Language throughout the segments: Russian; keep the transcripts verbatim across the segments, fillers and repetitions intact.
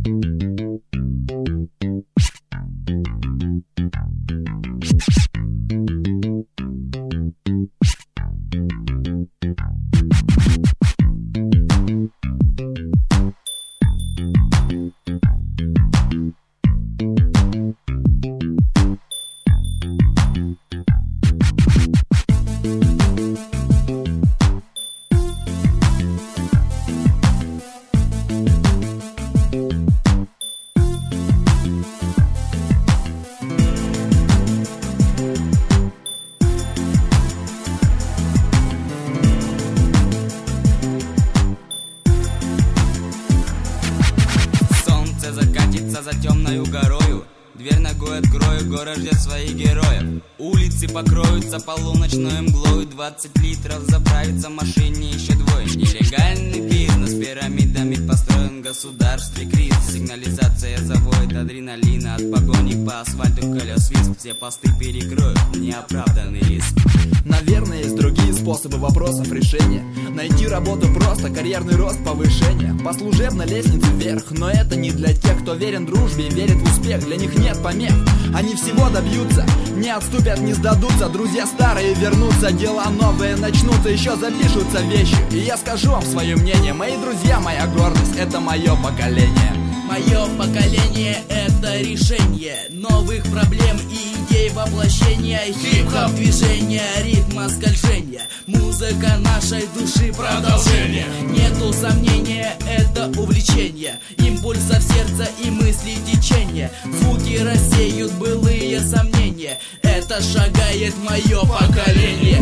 За темною горою дверь ногой открою, город ждет своих героев. Улицы покроются полуночной мглой, двадцать литров заправится в машине еще двое. Нелегальный бизнес пирамидами построен, в государстве кризис. Сигнализация заводит адреналина от погони по асфальту, колес свист. Все посты перекроют неоправданный риск. Наверное, есть другие способы вопросов решения. Найти работу просто, карьерный рост, повышение. По служебной лестнице вверх, но это не для тех, кто верен дружбе и верит в успех. Для них нет помех, они всего добьются, не отступят, не сдадутся. Друзья старые вернутся, дела новые начнутся, еще запишутся вещи. И я скажу вам свое мнение, мои друзья, моя гордость, это мое поколение. Мое поколение — это решение новых проблем и идей воплощения. Хип-хоп движение, ритма скольжения, музыка нашей души продолжение. Нету сомнения, это увлечение, импульса в сердце и мысли течение. Звуки рассеют былые сомнения, это шагает мое поколение.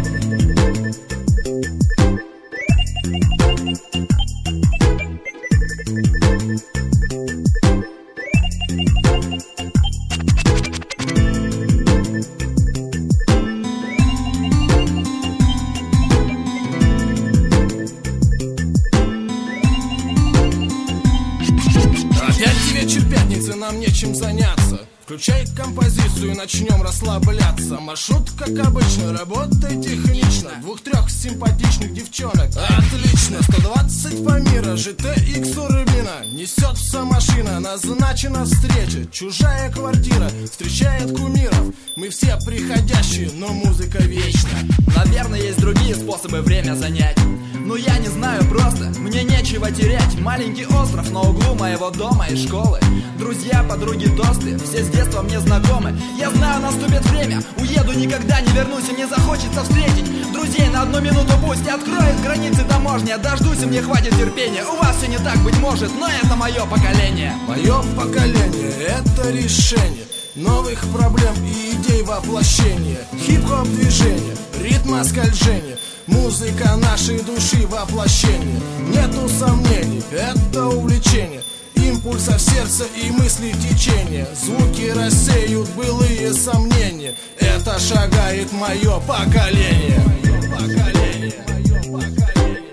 Нам нечем заняться. Включай композицию, начнем расслабляться. Маршрут, как обычно, работай технично. Двух-трех симпатичных девчонок. Отлично, сто двадцать по миру, жэ тэ икс у Рыбина. Несется машина, назначена встреча. Чужая квартира встречает кумиров. Мы все приходящие, но музыка вечна. Наверное, есть другие способы время занять, но я не знаю просто, мне нечего терять. Маленький остров на углу моего дома и школы. Друзья, подруги, тосты, все с детства мне знакомы. Я знаю, наступит время, уеду, никогда не вернусь, и мне захочется встретить друзей на одну минуту. Пусть откроет границы таможня, дождусь, и мне хватит терпения. У вас все не так, быть может, но это мое поколение. Мое поколение — это решение новых проблем и идей воплощения. Хип-хоп движение, ритма скольжения, музыка нашей души воплощение. Нету сомнений, это увлечение, импульса в сердце и мысли течения. Звуки рассеют былые сомнения, это шагает мое поколение. Мое поколение, мое поколение.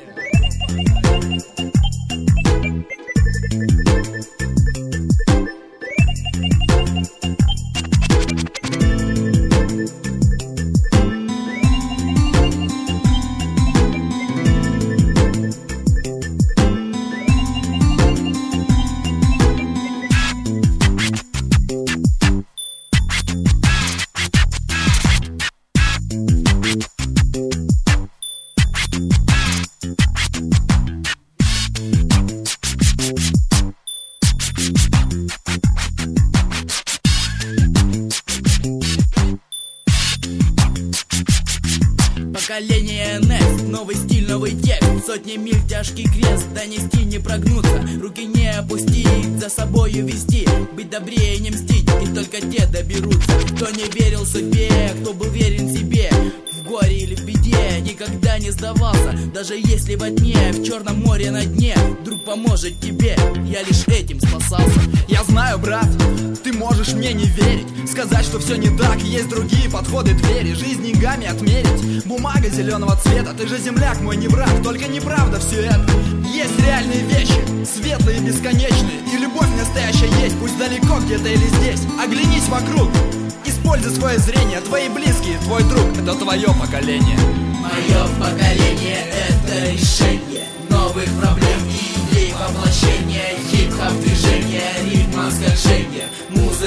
Поколение Next, новый стиль, новый текст. Сотни миль, тяжкий крест, донести, не прогнуться, руки не опустить, за собою вести, быть добрее, не мстить. И только те доберутся, кто не верил себе, кто был верен себе. В горе или в беде никогда не сдавался, даже если во тьме, в черном море на дне, друг поможет тебе, я лишь этим спасался. Я знаю, брат, ты можешь мне не верить, сказать, что все не так, есть другие подходы, двери, жизнь деньгами отмерить. Бумага зеленого цвета, ты же земляк мой, не враг, только неправда все это. Есть реальные вещи, светлые, бесконечные, и любовь настоящая есть, пусть далеко где-то или здесь. Оглянись вокруг, используй свое зрение, твои близкие, твой друг, это твое поколение. Мое поколение — это решение новых проблем и идей воплощения. Хип-хоп движение,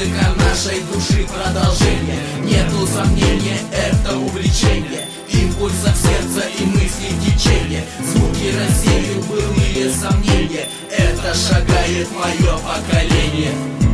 Музыка нашей души продолжение. Нету сомнения, это увлечение импульса в сердце и мысли течение. Звуки рассеют былые сомнения. Это шагает мое поколение.